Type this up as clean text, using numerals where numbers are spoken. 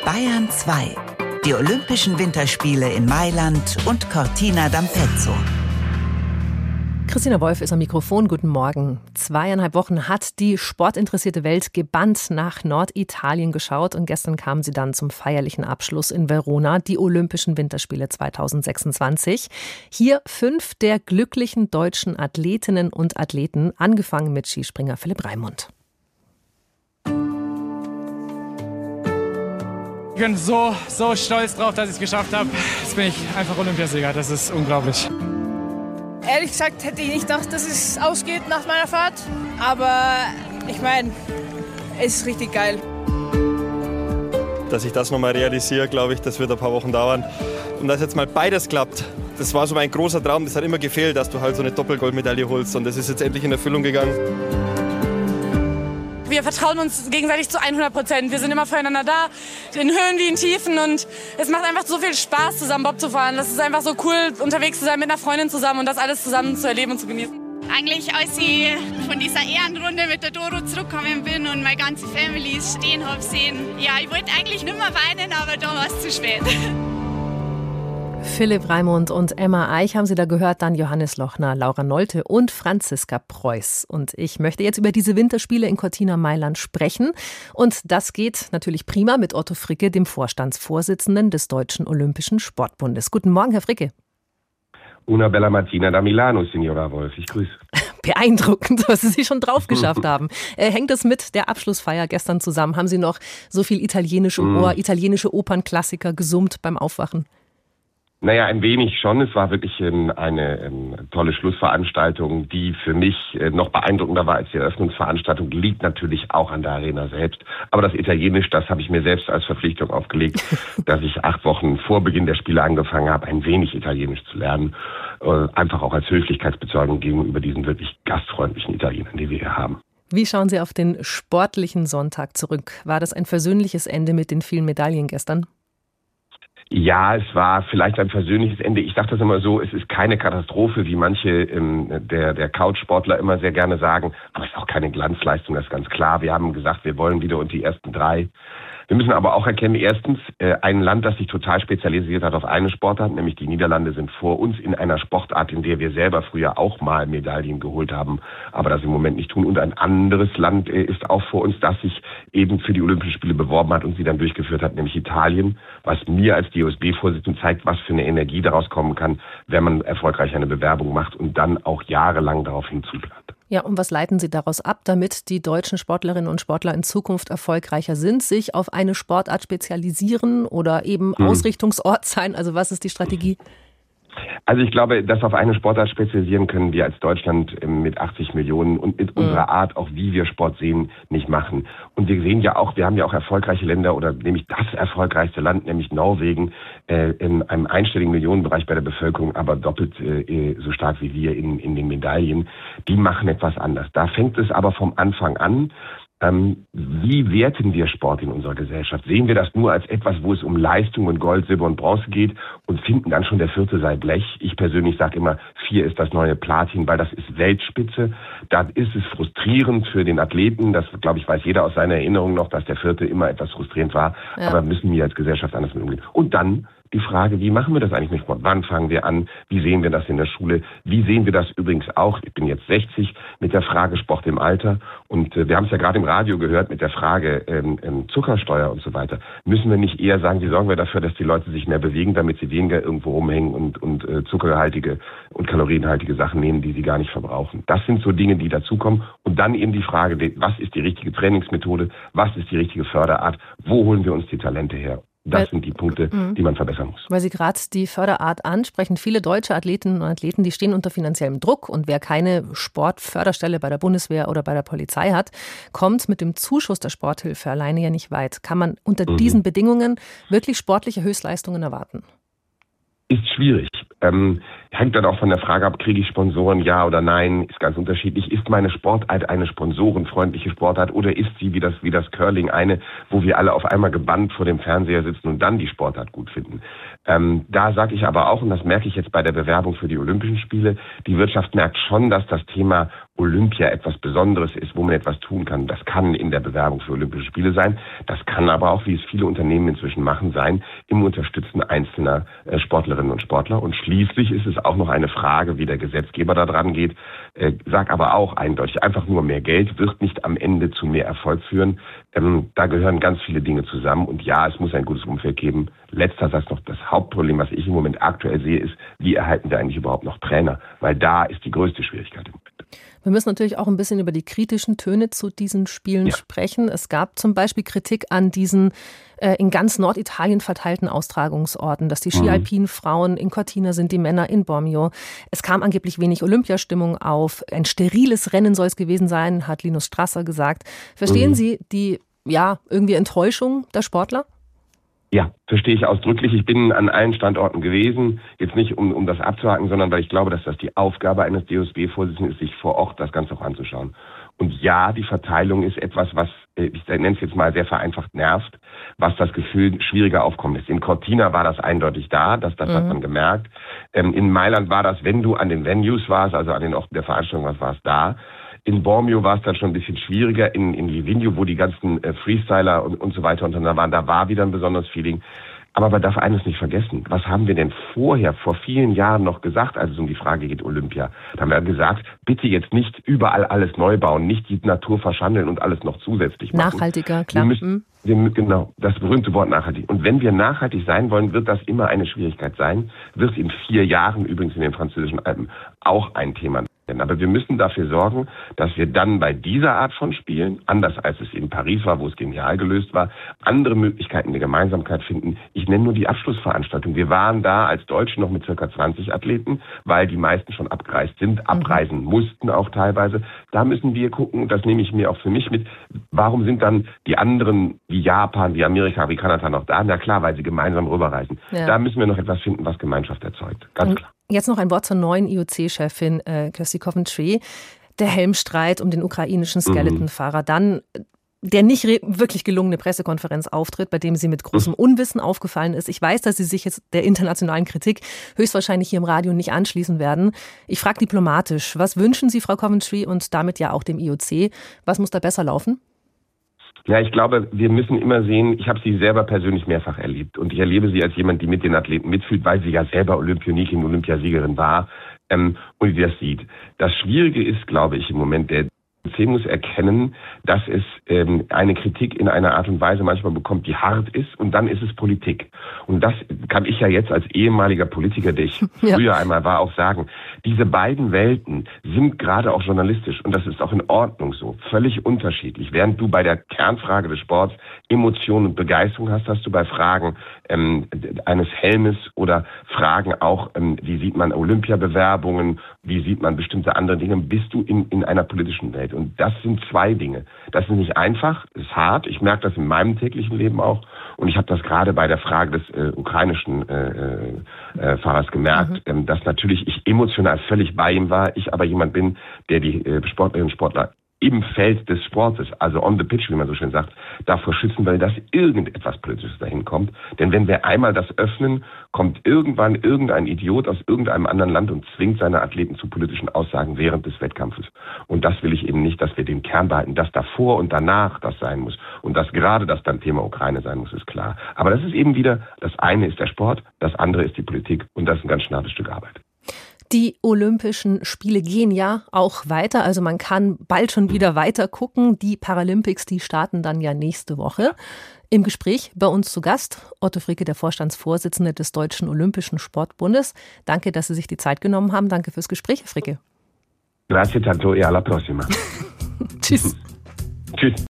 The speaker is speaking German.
Bayern 2. Die Olympischen Winterspiele in Mailand und Cortina d'Ampezzo. Christina Wolf ist am Mikrofon. Guten Morgen. 2,5 Wochen hat die sportinteressierte Welt gebannt nach Norditalien geschaut und gestern kamen sie dann zum feierlichen Abschluss in Verona, die Olympischen Winterspiele 2026. Hier 5 der glücklichen deutschen Athletinnen und Athleten, angefangen mit Skispringer Philipp Raimund. Ich bin so stolz drauf, dass ich es geschafft habe. Jetzt bin ich einfach Olympiasieger. Das ist unglaublich. Ehrlich gesagt hätte ich nicht gedacht, dass es ausgeht nach meiner Fahrt. Aber ich meine, es ist richtig geil. Dass ich das nochmal realisiere, glaube ich, das wird ein paar Wochen dauern. Und dass jetzt mal beides klappt, das war so mein großer Traum. Das hat immer gefehlt, dass du halt so eine Doppelgoldmedaille holst. Und das ist jetzt endlich in Erfüllung gegangen. Wir vertrauen uns gegenseitig zu 100%. Wir sind immer füreinander da, in Höhen wie in Tiefen. Und es macht einfach so viel Spaß, zusammen Bob zu fahren. Das ist einfach so cool, unterwegs zu sein mit einer Freundin zusammen und das alles zusammen zu erleben und zu genießen. Eigentlich, als ich von dieser Ehrenrunde mit der Doro zurückgekommen bin und meine ganze Family stehen habe sehen, ja, ich wollte eigentlich nicht mehr weinen, aber da war es zu spät. Philipp Raimund und Emma Eich haben Sie da gehört, dann Johannes Lochner, Laura Nolte und Franziska Preuß. Und ich möchte jetzt über diese Winterspiele in Cortina Mailand sprechen. Und das geht natürlich prima mit Otto Fricke, dem Vorstandsvorsitzenden des Deutschen Olympischen Sportbundes. Guten Morgen, Herr Fricke. Una bella mattina da Milano, Signora Wolf. Ich grüße. Beeindruckend, was Sie schon drauf geschafft haben. Hängt das mit der Abschlussfeier gestern zusammen? Haben Sie noch so viel Italienisch im Ohr, italienische Opernklassiker gesummt beim Aufwachen? Naja, ein wenig schon. Es war wirklich eine tolle Schlussveranstaltung, die für mich noch beeindruckender war als die Eröffnungsveranstaltung. Liegt natürlich auch an der Arena selbst. Aber das Italienisch, das habe ich mir selbst als Verpflichtung aufgelegt, dass ich 8 Wochen vor Beginn der Spiele angefangen habe, ein wenig Italienisch zu lernen. Einfach auch als Höflichkeitsbezeugung gegenüber diesen wirklich gastfreundlichen Italienern, die wir hier haben. Wie schauen Sie auf den sportlichen Sonntag zurück? War das ein versöhnliches Ende mit den vielen Medaillen gestern? Ja, es war vielleicht ein versöhnliches Ende. Ich sage das immer so, es ist keine Katastrophe, wie manche der Couchsportler immer sehr gerne sagen. Aber es ist auch keine Glanzleistung, das ist ganz klar. Wir haben gesagt, wir wollen wieder unter die ersten 3. Wir müssen aber auch erkennen, erstens, ein Land, das sich total spezialisiert hat auf eine Sportart, nämlich die Niederlande sind vor uns in einer Sportart, in der wir selber früher auch mal Medaillen geholt haben, aber das im Moment nicht tun. Und ein anderes Land ist auch vor uns, das sich eben für die Olympischen Spiele beworben hat und sie dann durchgeführt hat, nämlich Italien, was mir als DOSB-Vorsitzender zeigt, was für eine Energie daraus kommen kann, wenn man erfolgreich eine Bewerbung macht und dann auch jahrelang darauf hinzuplant. Ja, und was leiten Sie daraus ab, damit die deutschen Sportlerinnen und Sportler in Zukunft erfolgreicher sind, sich auf eine Sportart spezialisieren oder eben Ausrichtungsort sein? Also was ist die Strategie? Also ich glaube, das auf eine Sportart spezialisieren können wir als Deutschland mit 80 Millionen und mit unserer Art, auch wie wir Sport sehen, nicht machen. Und wir sehen ja auch, wir haben ja auch erfolgreiche Länder oder nämlich das erfolgreichste Land, nämlich Norwegen, in einem einstelligen Millionenbereich bei der Bevölkerung, aber doppelt so stark wie wir in den Medaillen. Die machen etwas anders. Da fängt es aber vom Anfang an. Wie werten wir Sport in unserer Gesellschaft? Sehen wir das nur als etwas, wo es um Leistung und Gold, Silber und Bronze geht und finden dann schon der 4. sei Blech? Ich persönlich sage immer, 4 ist das neue Platin, weil das ist Weltspitze. Da ist es frustrierend für den Athleten. Das, glaube ich, weiß jeder aus seiner Erinnerung noch, dass der 4. immer etwas frustrierend war. Ja. Aber müssen wir als Gesellschaft anders mit umgehen. Und dann die Frage, wie machen wir das eigentlich mit Sport? Wann fangen wir an? Wie sehen wir das in der Schule? Wie sehen wir das übrigens auch, ich bin jetzt 60, mit der Frage Sport im Alter? Und wir haben es ja gerade im Radio gehört mit der Frage Zuckersteuer und so weiter. Müssen wir nicht eher sagen, wie sorgen wir dafür, dass die Leute sich mehr bewegen, damit sie weniger irgendwo rumhängen und zuckerhaltige und kalorienhaltige Sachen nehmen, die sie gar nicht verbrauchen? Das sind so Dinge, die dazukommen. Und dann eben die Frage, was ist die richtige Trainingsmethode? Was ist die richtige Förderart? Wo holen wir uns die Talente her? Das sind die Punkte, die man verbessern muss. Weil Sie gerade die Förderart ansprechen. Viele deutsche Athletinnen und Athleten, die stehen unter finanziellem Druck. Und wer keine Sportförderstelle bei der Bundeswehr oder bei der Polizei hat, kommt mit dem Zuschuss der Sporthilfe alleine ja nicht weit. Kann man unter diesen Bedingungen wirklich sportliche Höchstleistungen erwarten? Ist schwierig. Hängt dann auch von der Frage ab, kriege ich Sponsoren, ja oder nein, ist ganz unterschiedlich. Ist meine Sportart eine sponsorenfreundliche Sportart oder ist sie wie das Curling eine, wo wir alle auf einmal gebannt vor dem Fernseher sitzen und dann die Sportart gut finden? Da sage ich aber auch, und das merke ich jetzt bei der Bewerbung für die Olympischen Spiele, die Wirtschaft merkt schon, dass das Thema Olympia etwas Besonderes ist, wo man etwas tun kann. Das kann in der Bewerbung für Olympische Spiele sein. Das kann aber auch, wie es viele Unternehmen inzwischen machen, sein, im Unterstützen einzelner Sportlerinnen und Sportler. Und schließlich ist es auch noch eine Frage, wie der Gesetzgeber da dran geht. Sag aber auch eindeutig, einfach nur mehr Geld wird nicht am Ende zu mehr Erfolg führen. Da gehören ganz viele Dinge zusammen. Und ja, es muss ein gutes Umfeld geben. Letzter Satz noch, das Hauptproblem, was ich im Moment aktuell sehe, ist, wie erhalten wir eigentlich überhaupt noch Trainer? Weil da ist die größte Schwierigkeit im Moment. Wir müssen natürlich auch ein bisschen über die kritischen Töne zu diesen Spielen sprechen. Es gab zum Beispiel Kritik an diesen in ganz Norditalien verteilten Austragungsorten, dass die Ski-Alpin-Frauen in Cortina sind, die Männer in Bormio. Es kam angeblich wenig Olympiastimmung auf. Ein steriles Rennen soll es gewesen sein, hat Linus Strasser gesagt. Verstehen Sie die irgendwie Enttäuschung der Sportler? Ja, verstehe ich ausdrücklich. Ich bin an allen Standorten gewesen, jetzt nicht um das abzuhaken, sondern weil ich glaube, dass das die Aufgabe eines DOSB-Vorsitzenden ist, sich vor Ort das Ganze auch anzuschauen. Und ja, die Verteilung ist etwas, was, ich nenne es jetzt mal sehr vereinfacht, nervt, was das Gefühl schwieriger aufkommen lässt. In Cortina war das eindeutig da, das hat man gemerkt. In Mailand war das, wenn du an den Venues warst, also an den Orten der Veranstaltung warst, war es da. In Bormio war es dann schon ein bisschen schwieriger. In Livigno, wo die ganzen Freestyler und so weiter untereinander waren, da war wieder ein besonderes Feeling. Aber man darf eines nicht vergessen. Was haben wir denn vorher, vor vielen Jahren noch gesagt, als es um die Frage geht Olympia? Da haben wir gesagt, bitte jetzt nicht überall alles neu bauen, nicht die Natur verschandeln und alles noch zusätzlich machen. Nachhaltiger, klar. Genau, das berühmte Wort nachhaltig. Und wenn wir nachhaltig sein wollen, wird das immer eine Schwierigkeit sein. Wird in 4 Jahren übrigens in den französischen Alpen auch ein Thema sein. Aber wir müssen dafür sorgen, dass wir dann bei dieser Art von Spielen, anders als es in Paris war, wo es genial gelöst war, andere Möglichkeiten der Gemeinsamkeit finden. Ich nenne nur die Abschlussveranstaltung. Wir waren da als Deutsche noch mit ca. 20 Athleten, weil die meisten schon abgereist sind, abreisen mussten auch teilweise. Da müssen wir gucken, das nehme ich mir auch für mich mit, warum sind dann die anderen, wie Japan, wie Amerika, wie Kanada noch da? Na klar, weil sie gemeinsam rüberreisen. Ja. Da müssen wir noch etwas finden, was Gemeinschaft erzeugt. Ganz klar. Jetzt noch ein Wort zur neuen IOC-Chefin Kirsty Coventry. Der Helmstreit um den ukrainischen Skeletonfahrer. Dann der nicht wirklich gelungene Pressekonferenzauftritt, bei dem sie mit großem Unwissen aufgefallen ist. Ich weiß, dass Sie sich jetzt der internationalen Kritik höchstwahrscheinlich hier im Radio nicht anschließen werden. Ich frage diplomatisch, was wünschen Sie, Frau Coventry, und damit ja auch dem IOC? Was muss da besser laufen? Ja, ich glaube, wir müssen immer sehen, ich habe sie selber persönlich mehrfach erlebt und ich erlebe sie als jemand, die mit den Athleten mitfühlt, weil sie ja selber Olympionikin, Olympiasiegerin war und die das sieht. Das Schwierige ist, glaube ich, im Moment, der IOC muss erkennen, dass es eine Kritik in einer Art und Weise manchmal bekommt, die hart ist, und dann ist es Politik. Und das kann ich ja jetzt als ehemaliger Politiker, der ich früher einmal war, auch sagen. Diese beiden Welten sind gerade auch journalistisch, und das ist auch in Ordnung so, völlig unterschiedlich. Während du bei der Kernfrage des Sports Emotionen und Begeisterung hast, hast du bei Fragen eines Helmes oder Fragen auch, wie sieht man Olympiabewerbungen, wie sieht man bestimmte andere Dinge, bist du in einer politischen Welt. Und das sind zwei Dinge. Das ist nicht einfach, ist hart. Ich merke das in meinem täglichen Leben auch. Und ich habe das gerade bei der Frage des ukrainischen Fahrers gemerkt, dass natürlich ich emotional völlig bei ihm war. Ich aber jemand bin, der die Sportlerinnen und Sportler im Feld des Sportes, also on the pitch, wie man so schön sagt, davor schützen, weil das irgendetwas Politisches dahin kommt. Denn wenn wir einmal das öffnen, kommt irgendwann irgendein Idiot aus irgendeinem anderen Land und zwingt seine Athleten zu politischen Aussagen während des Wettkampfes. Und das will ich eben nicht, dass wir den Kern behalten, dass davor und danach das sein muss. Und dass gerade das dann Thema Ukraine sein muss, ist klar. Aber das ist eben wieder, das eine ist der Sport, das andere ist die Politik, und das ist ein ganz schön hartes Stück Arbeit. Die Olympischen Spiele gehen ja auch weiter, also man kann bald schon wieder weiter gucken. Die Paralympics, die starten dann ja nächste Woche. Im Gespräch bei uns zu Gast Otto Fricke, der Vorstandsvorsitzende des Deutschen Olympischen Sportbundes. Danke, dass Sie sich die Zeit genommen haben. Danke fürs Gespräch, Herr Fricke. Grazie tanto e alla prossima. Tschüss. Tschüss.